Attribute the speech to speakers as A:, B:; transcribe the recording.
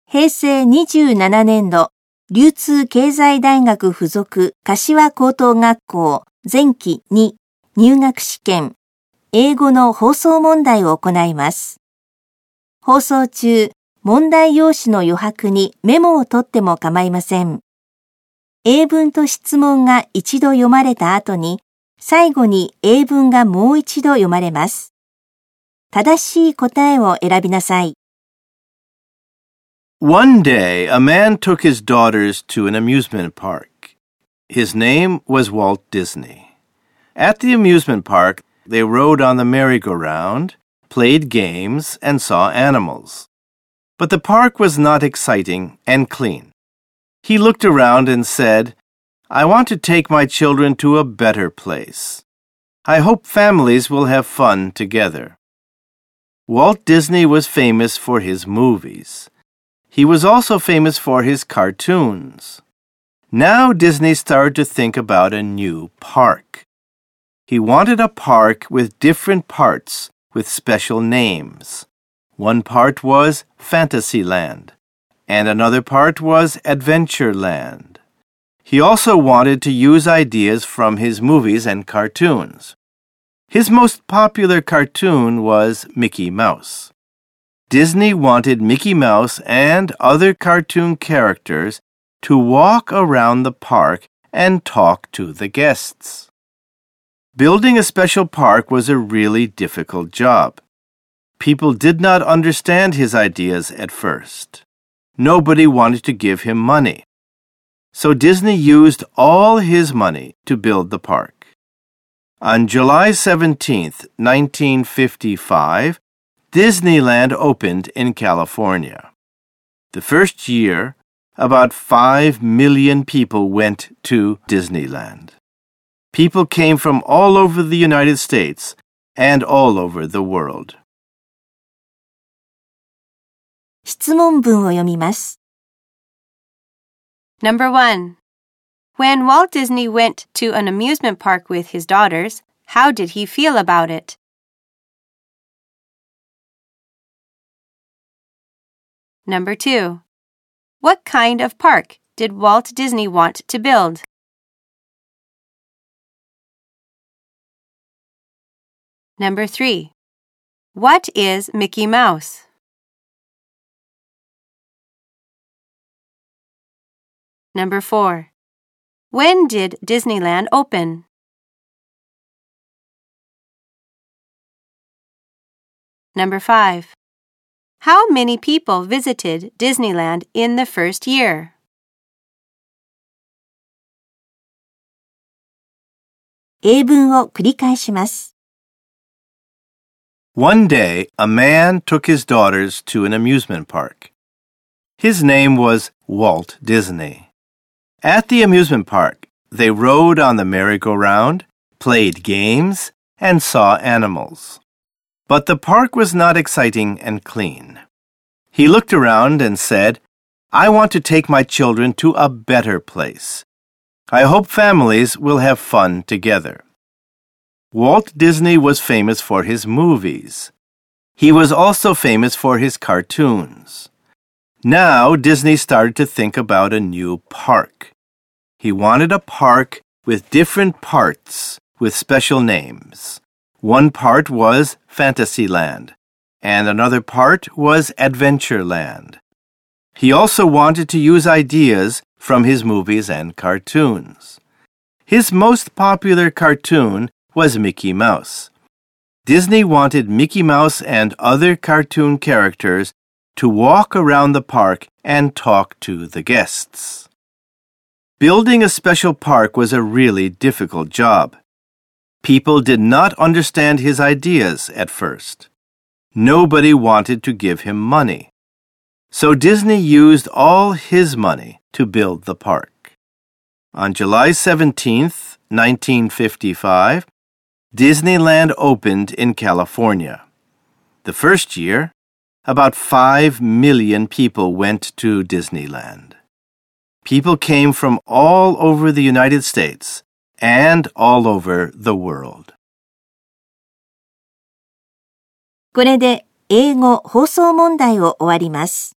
A: 平成27年度、流通経済大学附属柏高等学校前期2入学試験、英語の放送問題を行います。放送中、問題用紙の余白にメモを取っても構いません。英文と質問が一度読まれた後に、最後に英文がもう一度読まれます。正しい答えを選びなさい。
B: One day, a man took his daughters to an amusement park. His name was Walt Disney. At the amusement park, they rode on the merry-go-round, played games, and saw animals. But the park was not exciting and clean. He looked around and said, "I want to take my children to a better place. I hope families will have fun together." Walt Disney was famous for his movies. He was also famous for his cartoons. Now Disney started to think about a new park. He wanted a park with different parts with special names. One part was Fantasyland, and another part was Adventureland. He also wanted to use ideas from his movies and cartoons. His most popular cartoon was Mickey Mouse. Disney wanted Mickey Mouse and other cartoon characters to walk around the park and talk to the guests. Building a special park was a really difficult job. People did not understand his ideas at first. Nobody wanted to give him money. So Disney used all his money to build the park. On July 17, 1955, Disneyland opened in California. The first year, about 5 million people went to Disneyland. People came from all over the United States and all over the world.
A: 質問文を読みます。
C: Number 1. When Walt Disney went to an amusement park with his daughters, how did he feel about it? Number 2. What kind of park did Walt Disney want to build? Number 3. What is Mickey Mouse? Number 4. When did Disneyland open? Number 5. How many people visited Disneyland in the first year?
A: 英文を繰り返します。
B: One day, a man took his daughters to an amusement park. His name was Walt Disney. At the amusement park, they rode on the merry-go-round, played games, and saw animals. But the park was not exciting and clean. He looked around and said, "I want to take my children to a better place. I hope families will have fun together." Walt Disney was famous for his movies. He was also famous for his cartoons. Now Disney started to think about a new park. He wanted a park with different parts with special names. One part was Fantasyland, and another part was Adventureland. He also wanted to use ideas from his movies and cartoons. His most popular cartoon was Mickey Mouse. Disney wanted Mickey Mouse and other cartoon characters to walk around the park and talk to the guests. Building a special park was a really difficult job. People did not understand his ideas at first. Nobody wanted to give him money. So Disney used all his money to build the park. On July 17, 1955, Disneyland opened in California. The first year, about 5 million people went to Disneyland. People came from all over the United States and all over the world.
A: これで英語放送問題を終わります。